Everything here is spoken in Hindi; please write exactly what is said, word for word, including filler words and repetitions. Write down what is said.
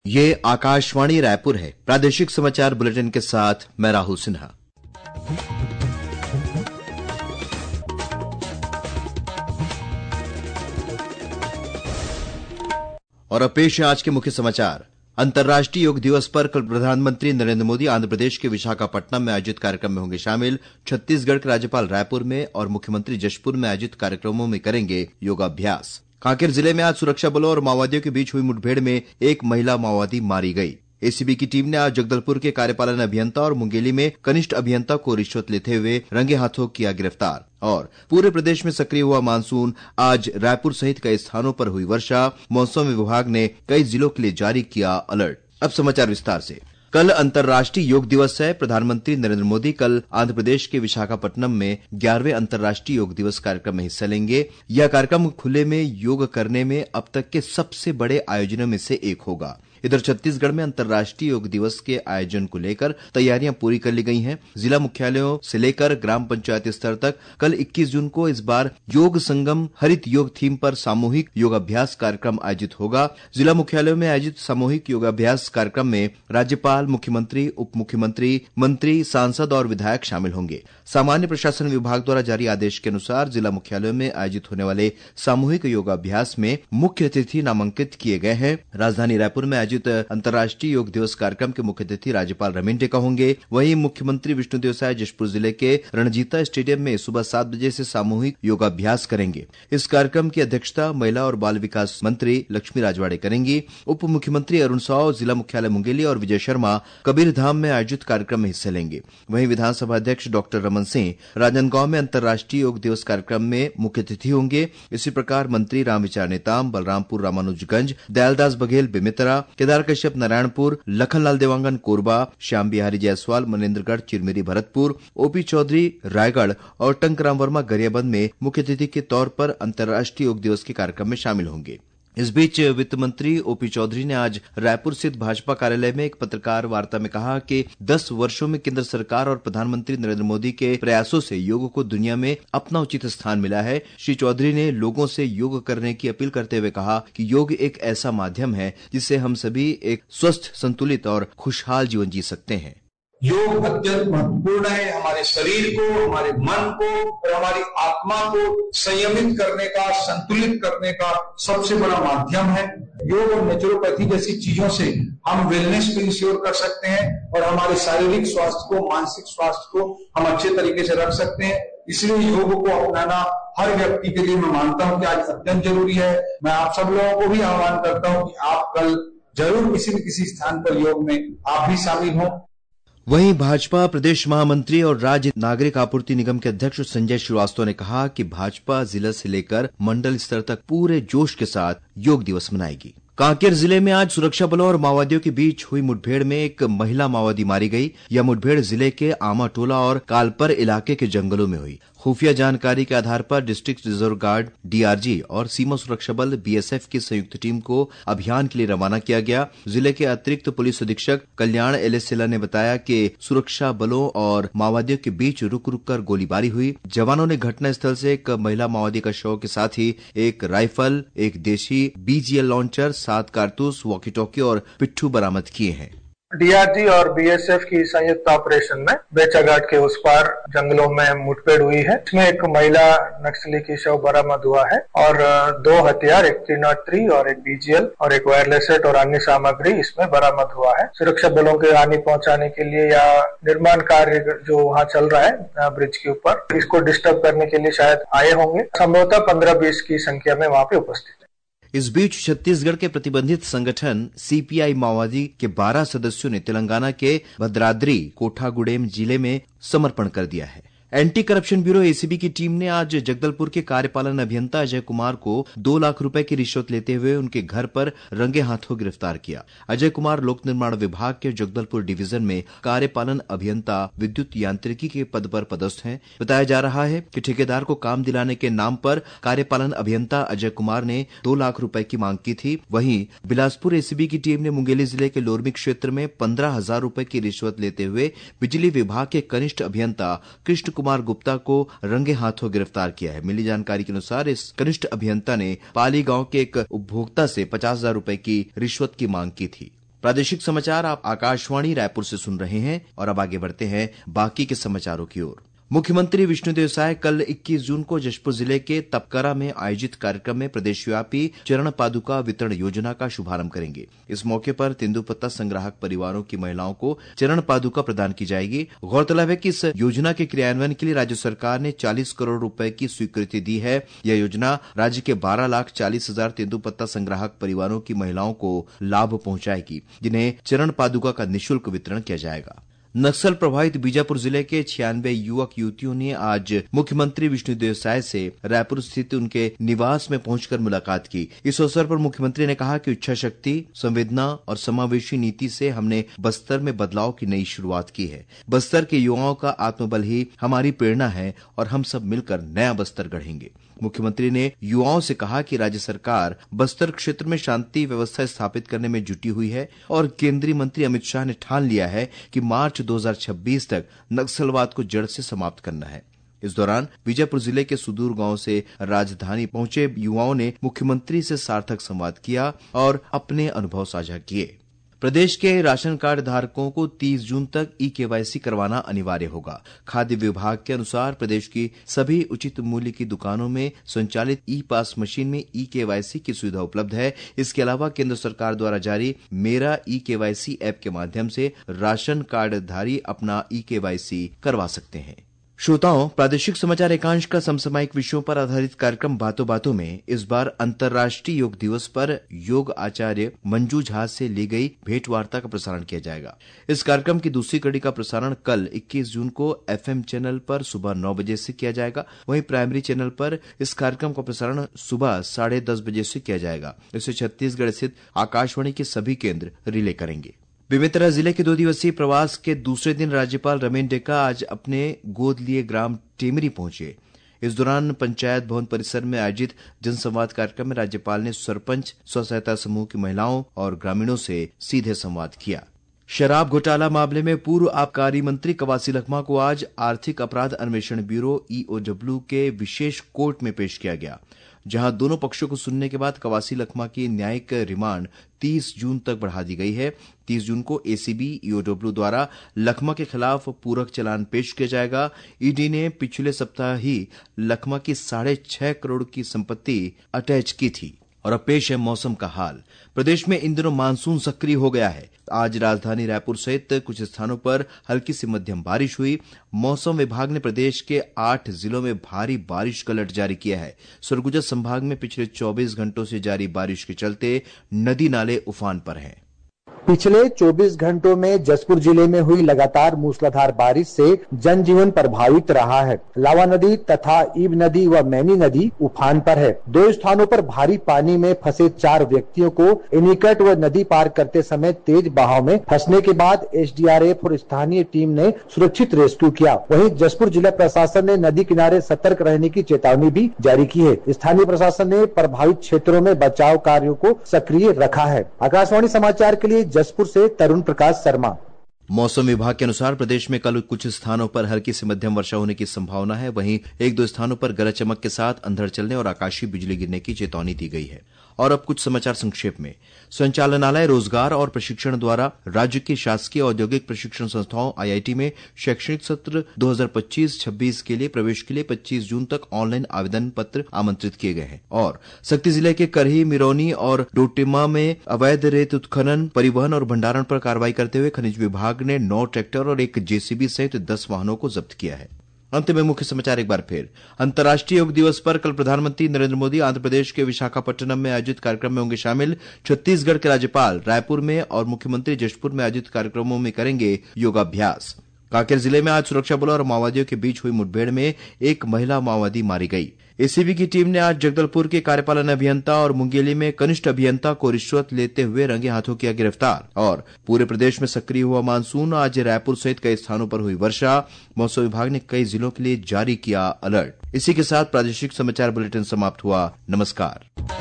ये आकाशवाणी रायपुर है। प्रादेशिक समाचार बुलेटिन के साथ मैं राहुल सिन्हा। और अब पेश है आज के मुख्य समाचार। अंतर्राष्ट्रीय योग दिवस पर कल प्रधानमंत्री नरेंद्र मोदी आंध्र प्रदेश के विशाखापट्टनम में आयोजित कार्यक्रम में होंगे शामिल। छत्तीसगढ़ के राज्यपाल रायपुर में और मुख्यमंत्री जशपुर में आयोजित कार्यक्रमों में करेंगे योगाभ्यास। कांकेर जिले में आज सुरक्षा बलों और माओवादियों के बीच हुई मुठभेड़ में एक महिला माओवादी मारी गई। एसीबी की टीम ने आज जगदलपुर के कार्यपालन अभियंता और मुंगेली में कनिष्ठ अभियंता को रिश्वत लेते हुए रंगे हाथों किया गिरफ्तार। और पूरे प्रदेश में सक्रिय हुआ मानसून, आज रायपुर सहित कई स्थानों पर हुई वर्षा। मौसम विभाग ने कई जिलों के लिए जारी किया अलर्ट। अब समाचार विस्तार से। कल अंतर्राष्ट्रीय योग दिवस है। प्रधानमंत्री नरेंद्र मोदी कल आंध्र प्रदेश के विशाखापट्टनम में ग्यारहवें अंतर्राष्ट्रीय योग दिवस कार्यक्रम में हिस्सा लेंगे। यह कार्यक्रम खुले में योग करने में अब तक के सबसे बड़े आयोजनों में से एक होगा। इधर छत्तीसगढ़ में अंतर्राष्ट्रीय योग दिवस के आयोजन को लेकर तैयारियां पूरी कर ली गई हैं। जिला मुख्यालयों से लेकर ग्राम पंचायत स्तर तक कल इक्कीस जून को इस बार योग संगम हरित योग थीम पर सामूहिक योगाभ्यास कार्यक्रम आयोजित होगा। जिला मुख्यालयों में आयोजित सामूहिक योगाभ्यास कार्यक्रम में राज्यपाल, मुख्यमंत्री, उप मुख्यमंत्री, मंत्री, सांसद और विधायक शामिल होंगे। सामान्य प्रशासन विभाग द्वारा जारी आदेश के अनुसार जिला मुख्यालयों में आयोजित होने वाले सामूहिक योगाभ्यास में मुख्य अतिथि नामांकित किए गए हैं। राजधानी रायपुर में अंतर्राष्ट्रीय योग दिवस कार्यक्रम के मुख्य अतिथि राज्यपाल रमेश टेका होंगे। वहीं मुख्यमंत्री विष्णुदेव साय जशपुर जिले के रणजीता स्टेडियम में सुबह सात बजे से सामूहिक योगाभ्यास करेंगे। इस कार्यक्रम की अध्यक्षता महिला और बाल विकास मंत्री लक्ष्मी राजवाड़े करेंगी। उप मुख्यमंत्री अरुण साव जिला मुख्यालय मुंगेली और विजय शर्मा कबीरधाम में आयोजित कार्यक्रम में हिस्सा लेंगे। वहीं विधानसभा अध्यक्ष डॉक्टर रमन सिंह राजनांदगांव में अंतर्राष्ट्रीय योग दिवस कार्यक्रम में मुख्य अतिथि होंगे। इसी प्रकार मंत्री रामविचार नेताम बलरामपुर रामानुजगंज, दयालदास बघेल बेमितरा, केदार कश्यप नारायणपुर, लखनलाल देवांगन कोरबा, श्याम बिहारी जायसवाल मनेन्द्रगढ़, चिरमिरी भरतपुर, ओपी चौधरी रायगढ़ और टंकराम वर्मा गरियाबंद में मुख्य अतिथि के तौर पर अंतर्राष्ट्रीय योग दिवस के कार्यक्रम में शामिल होंगे। इस बीच वित्त मंत्री ओपी चौधरी ने आज रायपुर स्थित भाजपा कार्यालय में एक पत्रकार वार्ता में कहा कि दस वर्षों में केंद्र सरकार और प्रधानमंत्री नरेंद्र मोदी के प्रयासों से योग को दुनिया में अपना उचित स्थान मिला है। श्री चौधरी ने लोगों से योग करने की अपील करते हुए कहा कि योग एक ऐसा माध्यम है जिससे हम सभी एक स्वस्थ, संतुलित और खुशहाल जीवन जी सकते हैं। योग अत्यंत महत्वपूर्ण है। हमारे शरीर को, हमारे मन को और हमारी आत्मा को संयमित करने का, संतुलित करने का सबसे बड़ा माध्यम है। योग और नेचुरोपैथी जैसी चीजों से हम वेलनेस को इंश्योर कर सकते हैं और हमारे शारीरिक स्वास्थ्य को, मानसिक स्वास्थ्य को हम अच्छे तरीके से रख सकते हैं। इसलिए योग को अपनाना हर व्यक्ति के लिए मैं मानता हूं कि आज अत्यंत जरूरी है। मैं आप सब लोगों को भी आह्वान करता हूं कि आप कल जरूर किसी न किसी स्थान पर योग में आप भी शामिल हों। वहीं भाजपा प्रदेश महामंत्री और राज्य नागरिक आपूर्ति निगम के अध्यक्ष संजय श्रीवास्तव ने कहा कि भाजपा जिला से लेकर मंडल स्तर तक पूरे जोश के साथ योग दिवस मनाएगी। कांकेर जिले में आज सुरक्षा बलों और माओवादियों के बीच हुई मुठभेड़ में एक महिला माओवादी मारी गई। यह मुठभेड़ जिले के आमाटोला और कालपर इलाके के जंगलों में हुई। खुफिया जानकारी के आधार पर डिस्ट्रिक्ट रिजर्व गार्ड, डीआरजी और सीमा सुरक्षा बल बीएसएफ की संयुक्त टीम को अभियान के लिए रवाना किया गया। जिले के अतिरिक्त पुलिस अधीक्षक कल्याण एलेसेला ने बताया कि सुरक्षा बलों और माओवादियों के बीच रुक रुक कर गोलीबारी हुई। जवानों ने घटनास्थल से एक महिला माओवादी का शव के साथ ही एक राइफल, एक देशी बीजीएल लॉन्चर, सात कारतूस, वॉकी टॉकी और पिट्ठू बरामद किए हैं। डीआरजी और बीएसएफ की संयुक्त ऑपरेशन में बेचाघाट के उस पार जंगलों में मुठभेड़ हुई है। इसमें एक महिला नक्सली की शव बरामद हुआ है और दो हथियार, एक थ्री नॉट थ्री और एक बीजीएल और एक वायरलेस सेट और अन्य सामग्री इसमें बरामद हुआ है। सुरक्षा बलों के हानि पहुंचाने के लिए या निर्माण कार्य जो वहाँ चल रहा है ब्रिज के ऊपर, इसको डिस्टर्ब करने के लिए शायद आए होंगे। संभवतः पंद्रह बीस की संख्या में वहाँ पे उपस्थित। इस बीच छत्तीसगढ़ के प्रतिबंधित संगठन सीपीआई माओवादी के बारह सदस्यों ने तेलंगाना के भद्राद्री कोठागुडेम जिले में समर्पण कर दिया है। एंटी करप्शन ब्यूरो एसीबी की टीम ने आज जगदलपुर के कार्यपालन अभियंता अजय कुमार को दो लाख रुपए की रिश्वत लेते हुए उनके घर पर रंगे हाथों गिरफ्तार किया। अजय कुमार लोक निर्माण विभाग के जगदलपुर डिवीजन में कार्यपालन अभियंता विद्युत यांत्रिकी के पद पर पदस्थ हैं। बताया जा रहा है कि ठेकेदार को काम दिलाने के नाम पर कार्यपालन अभियंता अजय कुमार ने दो लाख रुपए की मांग की थी। वहीं बिलासपुर एसीबी की टीम ने मुंगेली जिले के लोरमी क्षेत्र में पंद्रह हजार रुपए की रिश्वत लेते हुए बिजली विभाग के कनिष्ठ अभियंता कृष्ण कुमार गुप्ता को रंगे हाथों गिरफ्तार किया है। मिली जानकारी के अनुसार इस कनिष्ठ अभियंता ने पाली गांव के एक उपभोक्ता से पचास हजार रुपए की रिश्वत की मांग की थी। प्रादेशिक समाचार आप आकाशवाणी रायपुर से सुन रहे हैं और अब आगे बढ़ते हैं बाकी के समाचारों की ओर। मुख्यमंत्री विष्णुदेव साय कल इक्कीस जून को जशपुर जिले के तपकरा में आयोजित कार्यक्रम में प्रदेशव्यापी चरण पादुका वितरण योजना का शुभारंभ करेंगे। इस मौके पर तेंदुपत्ता संग्राहक परिवारों की महिलाओं को चरण पादुका प्रदान की जाएगी। गौरतलब है कि इस योजना के क्रियान्वयन के लिए राज्य सरकार ने चालीस करोड़ रुपए की स्वीकृति दी है। यह योजना राज्य के बारह लाख चालीस हजार तेंदुपत्ता संग्राहक परिवारों की महिलाओं को लाभ पहुंचाएगी, जिन्हें चरण पादुका का निःशुल्क वितरण किया जाएगा। नक्सल प्रभावित बीजापुर जिले के छियानवे युवक युवतियों ने आज मुख्यमंत्री विष्णुदेव साय से रायपुर स्थित उनके निवास में पहुंचकर मुलाकात की। इस अवसर पर मुख्यमंत्री ने कहा कि इच्छा शक्ति, संवेदना और समावेशी नीति से हमने बस्तर में बदलाव की नई शुरुआत की है। बस्तर के युवाओं का आत्मबल ही हमारी प्रेरणा है और हम सब मिलकर नया बस्तर गढ़ेंगे। मुख्यमंत्री ने युवाओं से कहा कि राज्य सरकार बस्तर क्षेत्र में शांति व्यवस्था स्थापित करने में जुटी हुई है और केंद्रीय मंत्री अमित शाह ने ठान लिया है कि मार्च दो हज़ार छब्बीस तक नक्सलवाद को जड़ से समाप्त करना है। इस दौरान बीजापुर जिले के सुदूर गांव से राजधानी पहुंचे युवाओं ने मुख्यमंत्री से सार्थक संवाद किया और अपने अनुभव साझा किए। प्रदेश के राशन कार्ड धारकों को तीस जून तक ई केवाईसी करवाना अनिवार्य होगा। खाद्य विभाग के अनुसार प्रदेश की सभी उचित मूल्य की दुकानों में संचालित ई पास मशीन में ई केवाईसी की सुविधा उपलब्ध है। इसके अलावा केंद्र सरकार द्वारा जारी मेरा ई केवाईसी ऐप के माध्यम से राशन कार्डधारी अपना ई केवाईसी करवा सकते हैं। श्रोताओं, प्रादेशिक समाचार एकांश का समसामयिक विषयों पर आधारित कार्यक्रम बातों बातों में इस बार अंतर्राष्ट्रीय योग दिवस पर योग आचार्य मंजू झा से ली गई भेंट वार्ता का प्रसारण किया जाएगा। इस कार्यक्रम की दूसरी कड़ी का प्रसारण कल इक्कीस जून को एफएम चैनल पर सुबह नौ बजे से किया जाएगा। वहीं प्राइमरी चैनल पर इस कार्यक्रम का प्रसारण सुबह साढ़े दस बजे से किया जाएगा। इसे छत्तीसगढ़ स्थित आकाशवाणी के सभी केंद्र रिले करेंगे। बेमेतरा जिले के दो दिवसीय प्रवास के दूसरे दिन राज्यपाल रमेन डेका आज अपने गोद लिए ग्राम टेमरी पहुंचे। इस दौरान पंचायत भवन परिसर में आयोजित जनसंवाद कार्यक्रम में राज्यपाल ने सरपंच, स्व सहायता समूह की महिलाओं और ग्रामीणों से सीधे संवाद किया। शराब घोटाला मामले में पूर्व आबकारी मंत्री कवासी लखमा को आज आर्थिक अपराध अन्वेषण ब्यूरो ईओडब्ल्यू के विशेष कोर्ट में पेश किया गया, जहां दोनों पक्षों को सुनने के बाद कवासी लखमा की न्यायिक रिमांड तीस जून तक बढ़ा दी गई है। तीस जून को एसीबी ईओडब्ल्यू द्वारा लखमा के खिलाफ पूरक चालान पेश किया जाएगा। ईडी ने पिछले सप्ताह ही लखमा की साढ़े छह करोड़ की संपत्ति अटैच की थी। और अब पेश है मौसम का हाल। प्रदेश में इन दिनों मानसून सक्रिय हो गया है। आज राजधानी रायपुर सहित कुछ स्थानों पर हल्की से मध्यम बारिश हुई। मौसम विभाग ने प्रदेश के आठ जिलों में भारी बारिश का अलर्ट जारी किया है। सरगुजा संभाग में पिछले चौबीस घंटों से जारी बारिश के चलते नदी नाले उफान पर हैं। पिछले चौबीस घंटों में जसपुर जिले में हुई लगातार मूसलाधार बारिश से जनजीवन प्रभावित रहा है। लावा नदी तथा ईब नदी व मैनी नदी उफान पर है। दो स्थानों पर भारी पानी में फंसे चार व्यक्तियों को एनीकट व नदी पार करते समय तेज बहाव में फंसने के बाद एसडीआरएफ और स्थानीय टीम ने सुरक्षित रेस्क्यू किया। वहीं जसपुर जिला प्रशासन ने नदी किनारे सतर्क रहने की चेतावनी भी जारी की है। स्थानीय प्रशासन ने प्रभावित क्षेत्रों में बचाव कार्यों को सक्रिय रखा है। आकाशवाणी समाचार के लिए जसपुर से तरुण प्रकाश शर्मा। मौसम विभाग के अनुसार प्रदेश में कल कुछ स्थानों पर हल्की से मध्यम वर्षा होने की संभावना है। वहीं एक दो स्थानों पर गरज चमक के साथ अंधड़ चलने और आकाशीय बिजली गिरने की चेतावनी दी गई है। और अब कुछ समाचार संक्षेप में। संचालनालय रोजगार और प्रशिक्षण द्वारा राज्य की शासकीय औद्योगिक प्रशिक्षण संस्थाओं आईआईटी में शैक्षणिक सत्र दो हज़ार पच्चीस छब्बीस के लिए प्रवेश के लिए पच्चीस जून तक ऑनलाइन आवेदन पत्र आमंत्रित किए गए हैं। और सक्ती जिले के करही, मिरौनी और डोटिमा में अवैध रेत उत्खनन, परिवहन और भंडारण पर कार्रवाई करते हुए खनिज विभाग ने नौ ट्रैक्टर और एक जेसीबी सहित दस वाहनों को जब्त किया है। अंत में मुख्य समाचार एक बार फिर। अंतर्राष्ट्रीय योग दिवस पर कल प्रधानमंत्री नरेंद्र मोदी आंध्र प्रदेश के विशाखापट्टनम में आयोजित कार्यक्रम में होंगे शामिल। छत्तीसगढ़ के राज्यपाल रायपुर में और मुख्यमंत्री जशपुर में आयोजित कार्यक्रमों में करेंगे योगाभ्यास। कांकेर जिले में आज सुरक्षा बलों और माओवादियों के बीच हुई मुठभेड़ में एक महिला माओवादी मारी गई। एसीबी की टीम ने आज जगदलपुर के कार्यपालन अभियंता और मुंगेली में कनिष्ठ अभियंता को रिश्वत लेते हुए रंगे हाथों किया गिरफ्तार। और पूरे प्रदेश में सक्रिय हुआ मानसून, आज रायपुर सहित कई स्थानों पर हुई वर्षा। मौसम विभाग ने कई जिलों के लिए जारी किया अलर्ट। इसी के साथ प्रादेशिक समाचार बुलेटिन समाप्त हुआ। नमस्कार।